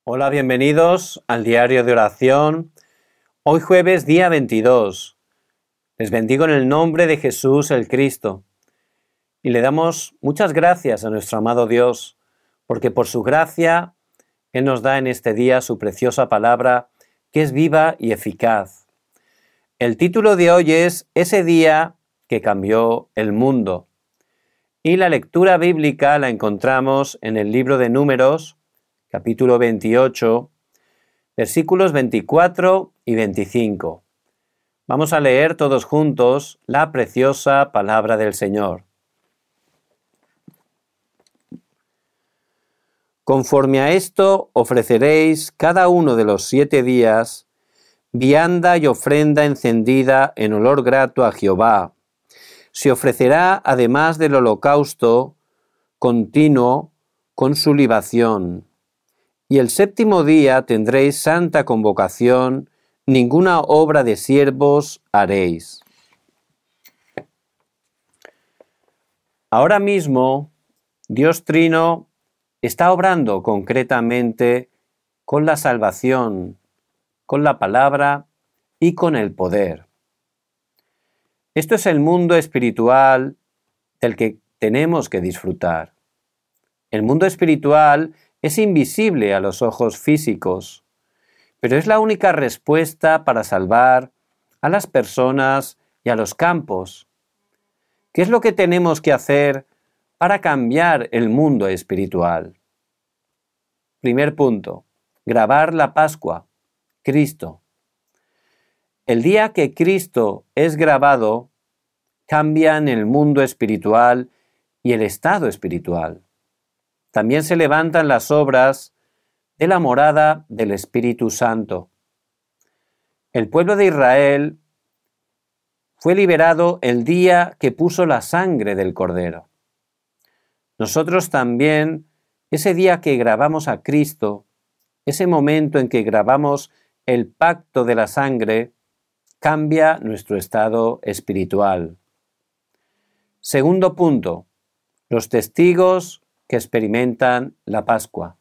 Hola, bienvenidos al diario de oración. Hoy jueves, día 22. Les bendigo en el nombre de Jesús el Cristo. Y le damos muchas gracias a nuestro amado Dios, porque por su gracia Él nos da en este día su preciosa palabra, que es viva y eficaz. El título de hoy es Ese día que cambió el mundo. Y la lectura bíblica la encontramos en el libro de Números, capítulo 28, versículos 24 y 25. Vamos a leer todos juntos la preciosa palabra del Señor. Conforme a esto ofreceréis cada uno de los 7 días vianda y ofrenda encendida en olor grato a Jehová. Se ofrecerá además del holocausto continuo con su libación. Y el 7º día tendréis santa convocación, ninguna obra de siervos haréis. Ahora mismo, Dios Trino está obrando concretamente con la salvación, con la palabra y con el poder. Esto es el mundo espiritual del que tenemos que disfrutar. El mundo espiritual es invisible a los ojos físicos, pero es la única respuesta para salvar a las personas y a los campos. ¿Qué es lo que tenemos que hacer para cambiar el mundo espiritual? Primer punto, grabar la Pascua, Cristo. El día que Cristo es grabado, cambian el mundo espiritual y el estado espiritual. También se levantan las obras de la morada del Espíritu Santo. El pueblo de Israel fue liberado el día que puso la sangre del Cordero. Nosotros también, ese día que grabamos a Cristo, ese momento en que grabamos el pacto de la sangre, cambia nuestro estado espiritual. Segundo punto, los testigos que experimentan la Pascua.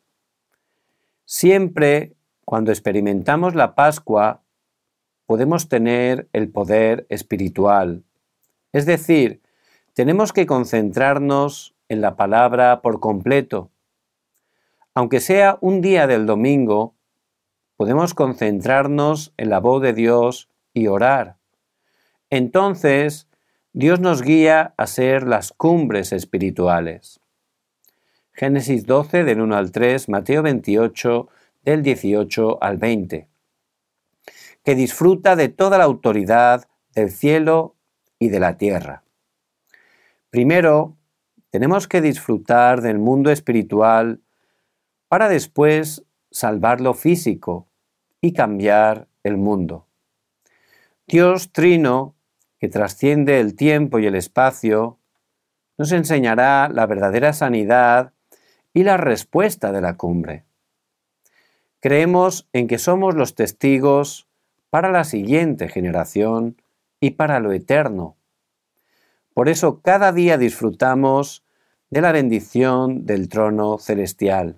Siempre cuando experimentamos la Pascua podemos tener el poder espiritual. Es decir, tenemos que concentrarnos en la palabra por completo. Aunque sea un día del domingo, podemos concentrarnos en la voz de Dios y orar. Entonces, Dios nos guía a ser las cumbres espirituales. Génesis 12, del 1 al 3, Mateo 28, del 18 al 20. Que disfruta de toda la autoridad del cielo y de la tierra. Primero, tenemos que disfrutar del mundo espiritual para después salvar lo físico y cambiar el mundo. Dios Trino, que trasciende el tiempo y el espacio, nos enseñará la verdadera sanidad y la respuesta de la cumbre. Creemos en que somos los testigos para la siguiente generación y para lo eterno. Por eso cada día disfrutamos de la bendición del trono celestial.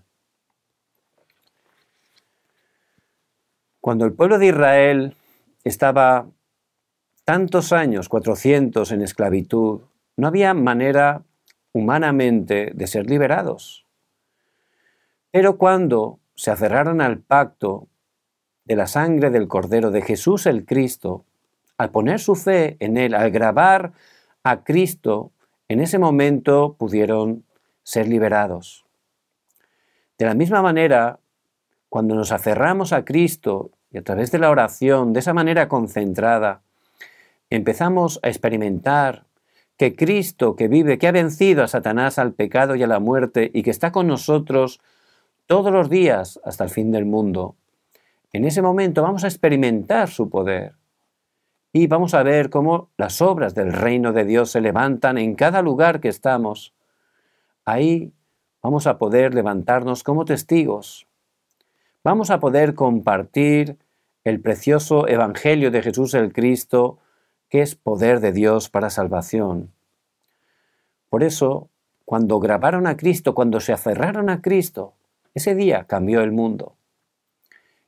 Cuando el pueblo de Israel estaba tantos años, 400, en esclavitud, no había manera humanamente de ser liberados. Pero cuando se aferraron al pacto de la sangre del Cordero de Jesús el Cristo, al poner su fe en Él, al grabar a Cristo, en ese momento pudieron ser liberados. De la misma manera, cuando nos aferramos a Cristo y a través de la oración, de esa manera concentrada, empezamos a experimentar que Cristo que vive, que ha vencido a Satanás, al pecado y a la muerte y que está con nosotros todos los días hasta el fin del mundo, en ese momento vamos a experimentar su poder y vamos a ver cómo las obras del reino de Dios se levantan en cada lugar que estamos. Ahí vamos a poder levantarnos como testigos. Vamos a poder compartir el precioso evangelio de Jesús el Cristo, que es poder de Dios para salvación. Por eso, cuando grabaron a Cristo, cuando se aferraron a Cristo, ese día cambió el mundo.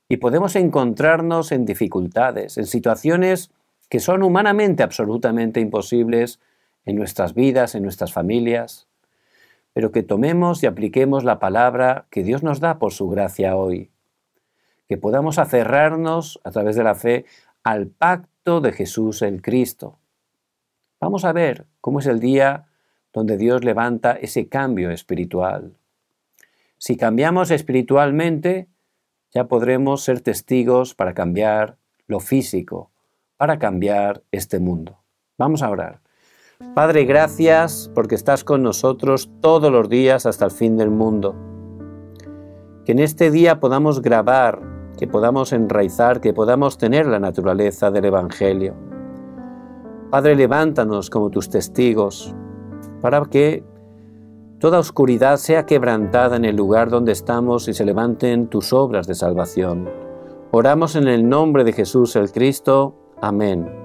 Y podemos encontrarnos en dificultades, en situaciones que son humanamente absolutamente imposibles en nuestras vidas, en nuestras familias, pero que tomemos y apliquemos la palabra que Dios nos da por su gracia hoy, que podamos aferrarnos a través de la fe al pacto de Jesús el Cristo. Vamos a ver cómo es el día donde Dios levanta ese cambio espiritual. Si cambiamos espiritualmente, ya podremos ser testigos para cambiar lo físico, para cambiar este mundo. Vamos a orar. Padre, gracias porque estás con nosotros todos los días hasta el fin del mundo. Que en este día podamos grabar, que podamos enraizar, que podamos tener la naturaleza del Evangelio. Padre, levántanos como tus testigos para que toda oscuridad sea quebrantada en el lugar donde estamos y se levanten tus obras de salvación. Oramos en el nombre de Jesús el Cristo. Amén.